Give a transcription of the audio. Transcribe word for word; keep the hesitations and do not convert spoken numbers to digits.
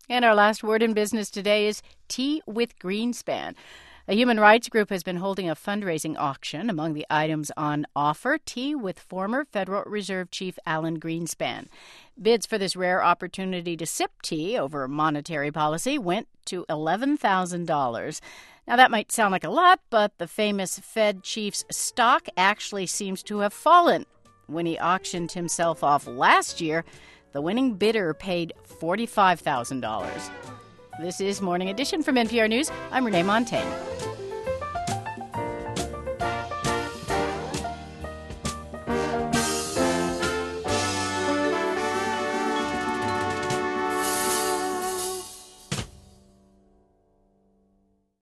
And our last word in business today is Tea with Greenspan. A human rights group has been holding a fundraising auction. Among the items on offer, tea with former Federal Reserve Chief Alan Greenspan. Bids for this rare opportunity to sip tea over monetary policy went to eleven thousand dollars. Now, that might sound like a lot, but the famous Fed chief's stock actually seems to have fallen. When he auctioned himself off last year, the winning bidder paid forty-five thousand dollars. This is Morning Edition from N P R News. I'm Renee Montagne.